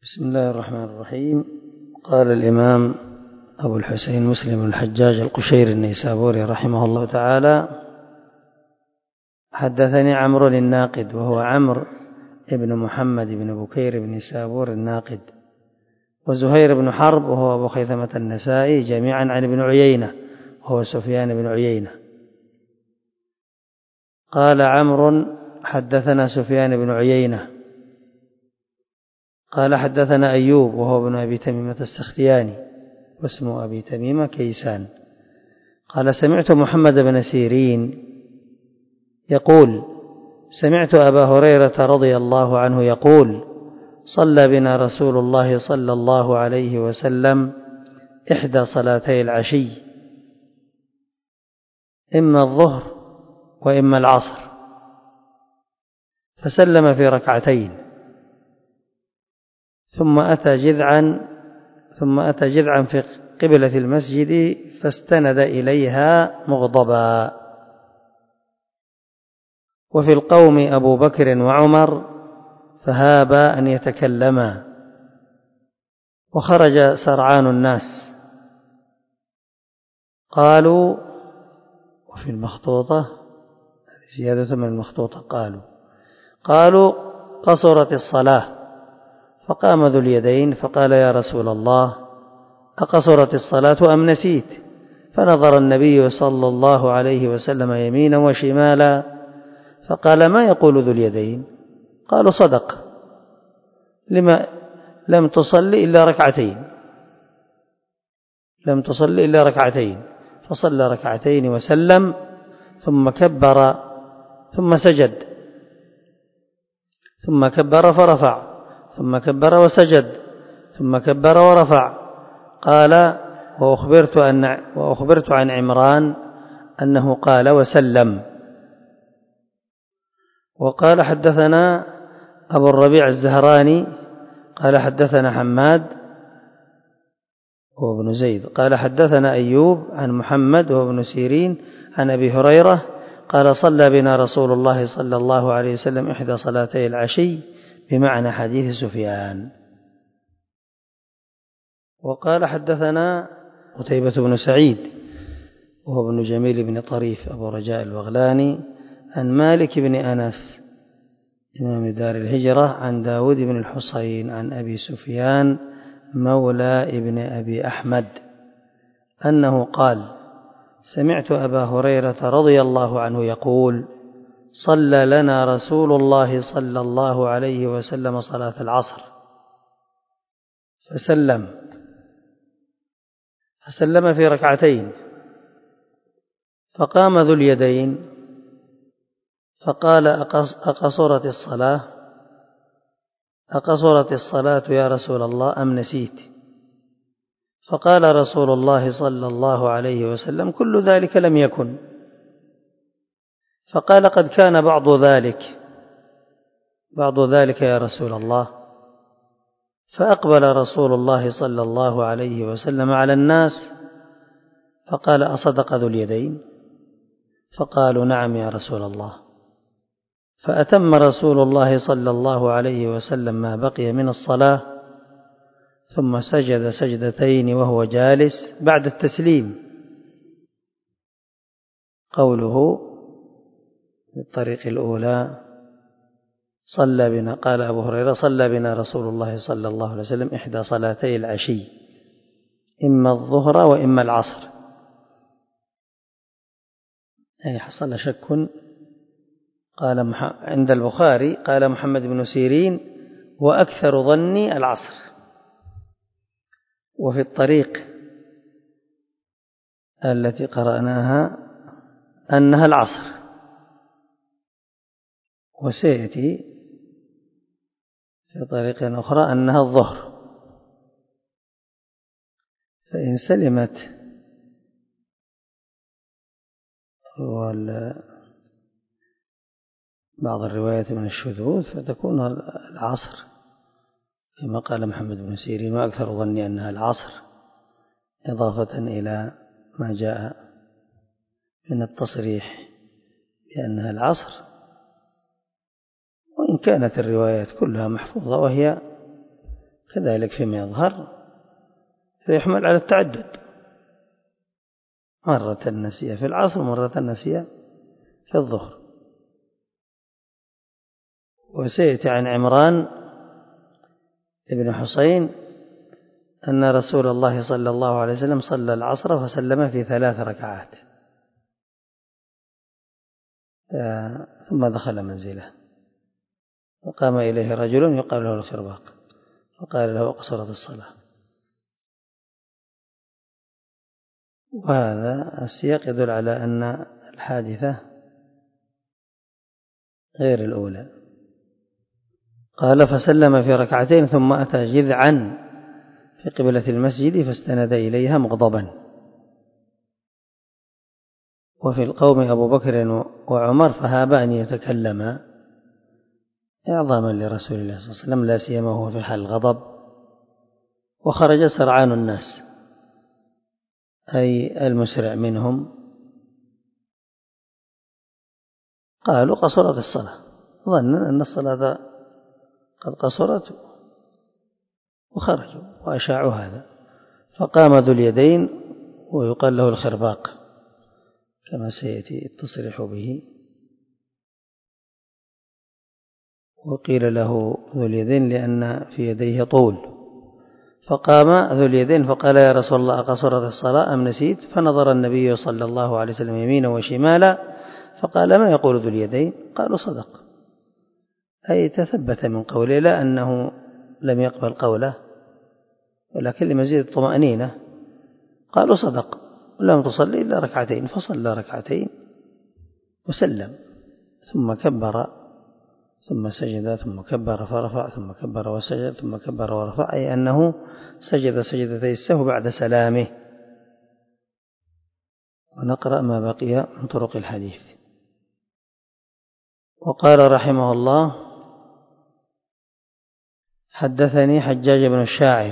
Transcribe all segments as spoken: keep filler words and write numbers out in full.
بسم الله الرحمن الرحيم. قال الإمام أبو الحسين مسلم الحجاج القشيري النيسابوري رحمه الله تعالى: حدثني عمرو الناقد، وهو عمرو ابن محمد بن بكير بن سابور الناقد، وزهير بن حرب وهو أبو خيثمة النسائي، جميعا عن ابن عيينة وهو سفيان بن عيينة. قال عمرو: حدثنا سفيان بن عيينة قال حدثنا أيوب وهو ابن أبي تميمة السختياني، واسم أبي تميمة كيسان، قال: سمعت محمد بن سيرين يقول: سمعت أبا هريرة رضي الله عنه يقول: صلى بنا رسول الله صلى الله عليه وسلم إحدى صلاتي العشي، إما الظهر وإما العصر، فسلم في ركعتين، ثم أتى جذعا ثم أتى جذعا في قبلة المسجد فاستند إليها مغضبا، وفي القوم أبو بكر وعمر فهابا أن يتكلما، وخرج سرعان الناس. قالوا: وفي المخطوطة زيادة من المخطوطة قالوا قالوا قصرت الصلاة، فقام ذو اليدين فقال: يا رسول الله، أقصرت الصلاة أم نسيت؟ فنظر النبي صلى الله عليه وسلم يمينا وشمالا فقال: ما يقول ذو اليدين؟ قالوا: صدق، لما لم تصل إلا ركعتين لم تصل إلا ركعتين فصلى ركعتين وسلم، ثم كبر ثم سجد، ثم كبر فرفع، ثم كبر وسجد، ثم كبر ورفع. قال: وأخبرت, أن وأخبرت عن عمران أنه قال وسلم. وقال: حدثنا أبو الربيع الزهراني قال: حدثنا حماد هو ابن زيد قال: حدثنا أيوب عن محمد وهو ابن سيرين عن أبي هريرة قال: صلى بنا رسول الله صلى الله عليه وسلم إحدى صلاتي العشي، بمعنى حديث سفيان. وقال: حدثنا قتيبة بن سعيد وهو ابن جميل بن طريف أبو رجاء البغلاني عن مالك بن أنس إمام دار الهجرة عن داود بن الحصين عن أبي سفيان مولى ابن أبي أحمد أنه قال: سمعت أبا هريرة رضي الله عنه يقول: صلى لنا رسول الله صلى الله عليه وسلم صلاة العصر، فسلم فسلم في ركعتين، فقام ذو اليدين فقال: أقصرت الصلاة أقصرت الصلاة يا رسول الله أم نسيت؟ فقال رسول الله صلى الله عليه وسلم: كل ذلك لم يكن. فقال: قد كان بعض ذلك بعض ذلك يا رسول الله. فأقبل رسول الله صلى الله عليه وسلم على الناس فقال: أصدق ذو اليدين؟ فقالوا: نعم يا رسول الله. فأتم رسول الله صلى الله عليه وسلم ما بقي من الصلاة، ثم سجد سجدتين وهو جالس بعد التسليم. قوله في الطريق الأولى صلى بنا قال أبو هريرة: صلى بنا رسول الله صلى الله عليه وسلم إحدى صلاتي العشي، إما الظهر وإما العصر. يعني حصل شك. قال عند البخاري قال محمد بن سيرين: وأكثر ظني العصر. وفي الطريق التي قرأناها أنها العصر، وسيأتي في طريقة أخرى أنها الظهر. فإن سلمت بعض الروايات من الشذوذ فتكون العصر كما قال محمد بن سيرين: وأكثر ظني أنها العصر، إضافة إلى ما جاء من التصريح بأنها العصر. وإن كانت الروايات كلها محفوظة وهي كذلك فيما يظهر فيحمل على التعدد، مرة نسي في العصر ومرة نسي في الظهر. وسيأتي عن عمران ابن حسين أن رسول الله صلى الله عليه وسلم صلى العصر فسلم في ثلاث ركعات ثم دخل منزله، وقام إليه رجل يقال له الخرباق فقال له أقصرت الصلاة. وهذا السياق يدل على أن الحادثة غير الأولى. قال فسلم في ركعتين ثم أتى جذعا في قبلة المسجد فاستند إليها مغضبا. وفي القوم أبو بكر وعمر فهابا أن يتكلما إعظاما لرسول الله صلى الله عليه وسلم، لا سيما هو في حال الغضب. وخرج سرعان الناس أي المسرع منهم، قالوا قصرت الصلاة، ظنا أن الصلاة قد قصرت وخرجوا وأشاعوا هذا. فقام ذو اليدين ويقال له الخرباق كما سيأتي التصريح به، وقيل له ذو اليدين لأن في يديه طول. فقام ذو اليدين فقال يا رسول الله أقصرت الصلاة أم نسيت؟ فنظر النبي صلى الله عليه وسلم يمينا وشمالا فقال ما يقول ذو اليدين؟ قالوا صدق، أي تثبت من قوله، لا أنه لم يقبل قوله ولكن لمزيد الطمأنينة. قالوا صدق لم تصلي إلا ركعتين، فصلى ركعتين وسلم ثم كبر ثم سجد ثم كبر فرفع ثم كبر وسجد ثم كبر ورفع، أي أنه سجد سجدتي السهو بعد سلامه. ونقرأ ما بقي من طرق الحديث. وقال رحمه الله حدثني حجاج بن الشاعر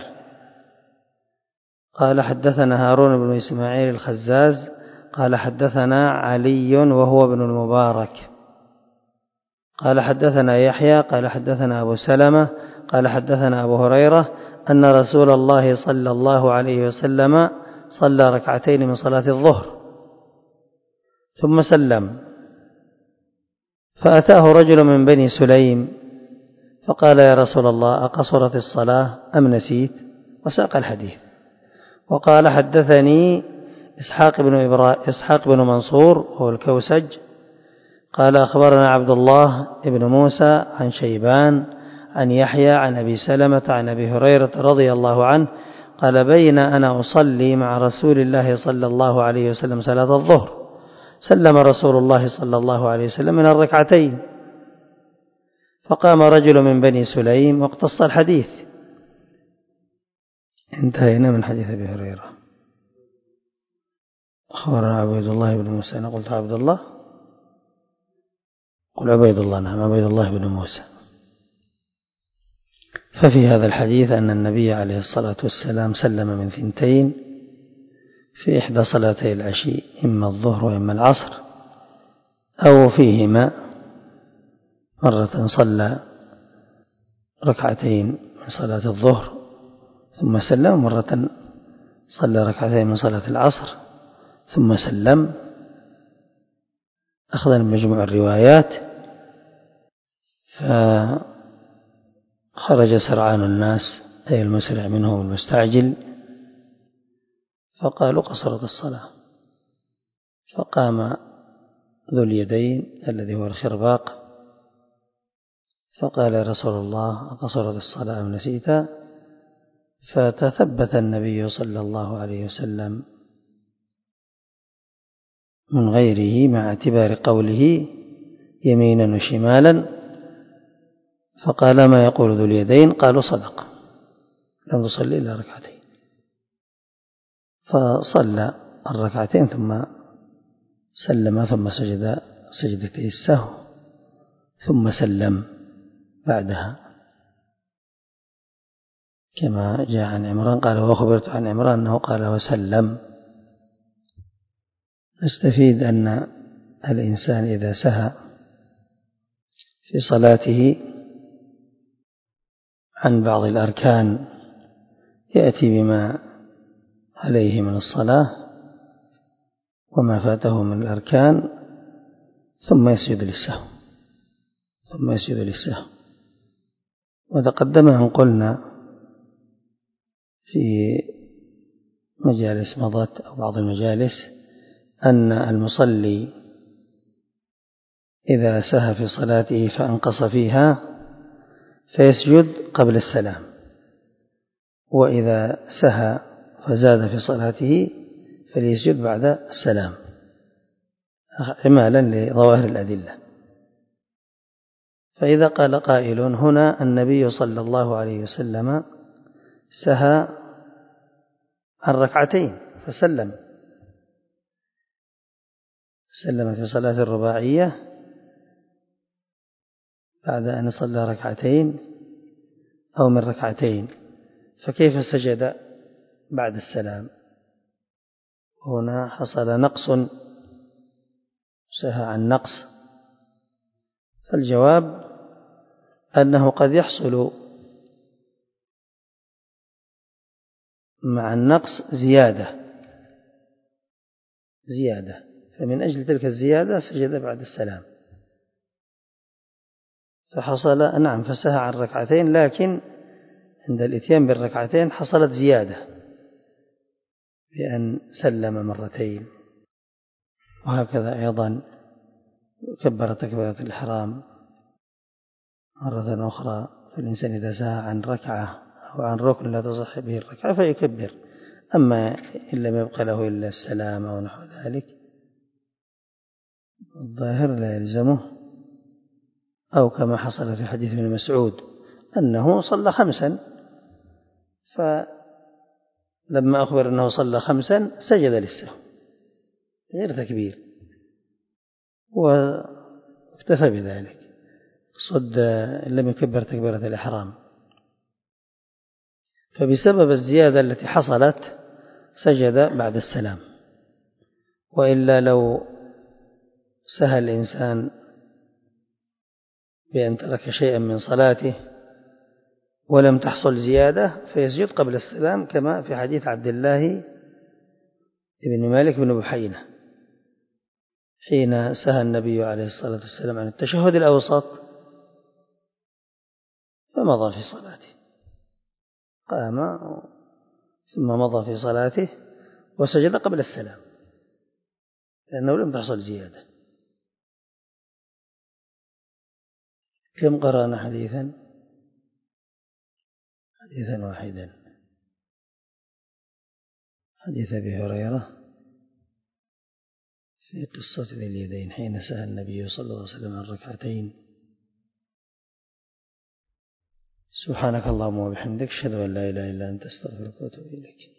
قال حدثنا هارون بن إسماعيل الخزاز قال حدثنا علي وهو ابن المبارك قال حدثنا يحيى قال حدثنا أبو سلمة قال حدثنا أبو هريرة أن رسول الله صلى الله عليه وسلم صلى ركعتين من صلاة الظهر ثم سلم، فأتاه رجل من بني سليم فقال يا رسول الله أقصرت الصلاة أم نسيت؟ وساق الحديث. وقال حدثني إسحاق بن, إبرا... إسحاق بن منصور هو الكوسج قال أخبرنا عبد الله بن موسى عن شيبان عن يحيى عن أبي سلمة عن أبي هريرة رضي الله عنه قال بين أنا أصلي مع رسول الله صلى الله عليه وسلم صلاة الظهر سلم رسول الله صلى الله عليه وسلم من الركعتين، فقام رجل من بني سليم واقتص الحديث. انتهينا من حديث أبي هريرة. أخبرنا عبيد الله بن موسى، أنا قلت عبد الله، قل عبيد الله، نعم عبيد الله بن موسى. ففي هذا الحديث أن النبي عليه الصلاة والسلام سلم من ثنتين في إحدى صلاتي العشي، إما الظهر وإما العصر، أو فيهما مرة صلى ركعتين من صلاة الظهر ثم سلم، مرة صلى ركعتين من صلاة العصر ثم سلم، أخذا من مجموع الروايات. فخرج سرعان الناس أي المسرع منهم المستعجل، فقالوا قصرت الصلاة. فقام ذو اليدين الذي هو الخرباق فقال يا رسول الله أقصرت الصلاة أم نسيت؟ فتثبت النبي صلى الله عليه وسلم من غيره مع اعتبار قوله يمينا وشمالا، فقال ما يقول ذو اليدين؟ قالوا صدق لم تصلي إلا ركعتين. فصلى الركعتين ثم سلم ثم سجد سجدتي السهو ثم سلم بعدها، كما جاء عن عمران قال وأخبرت عن عمران أنه قال وسلم. نستفيد أن الإنسان إذا سهى في صلاته عن بعض الأركان يأتي بما عليه من الصلاة وما فاته من الأركان ثم يسجد للسهو ثم يسجد للسهو وتقدم أن قلنا في مجالس مضت أو بعض المجالس أن المصلي إذا سهى في صلاته فأنقص فيها فيسجد قبل السلام، وإذا سهى فزاد في صلاته فليسجد بعد السلام إعمالا لظواهر الأدلة. فإذا قال قائل هنا النبي صلى الله عليه وسلم سهى عن ركعتين فسلم سلم في صلاة الرباعية بعد أن صلى ركعتين أو من ركعتين، فكيف سجد بعد السلام؟ هنا حصل نقص، سهى عن نقص. فالجواب أنه قد يحصل مع النقص زيادة زيادة فمن أجل تلك الزيادة سجد بعد السلام، فحصل نعم فسهى عن ركعتين، لكن عند الإتيان بالركعتين حصلت زيادة بأن سلم مرتين. وهكذا أيضا كبر تكبيرة الإحرام مرة أخرى، فالإنسان إذا سهى عن ركعة أو عن ركن لا تصح به الركعة فيكبر، أما إن لم يبق له إلا السلام أو نحو ذلك الظاهر لا يلزمه، أو كما حصل في حديث ابن مسعود أنه صلى خمسا، فلما أخبر أنه صلى خمسا سجد للسهو غير تكبير واكتفى بذلك، صد لم يكبر تكبيرة الإحرام. فبسبب الزيادة التي حصلت سجد بعد السلام، وإلا لو سهى الإنسان بأن ترك شيئا من صلاته ولم تحصل زيادة فيسجد قبل السلام، كما في حديث عبد الله بن مالك بن بحينة حين سهى النبي عليه الصلاة والسلام عن التشهد الأوسط فمضى في صلاته، قام ثم مضى في صلاته وسجد قبل السلام لأنه لم تحصل زيادة. كم قرأنا حديثا حديثا واحدا، حديث أبي هريرة في قصة ذي اليدين حين سهى النبي صلى الله عليه وسلم عن ركعتين. سبحانك اللهم وبحمدك أشهد أن لا إله إلا أنت أستغفرك وأتوب إليك.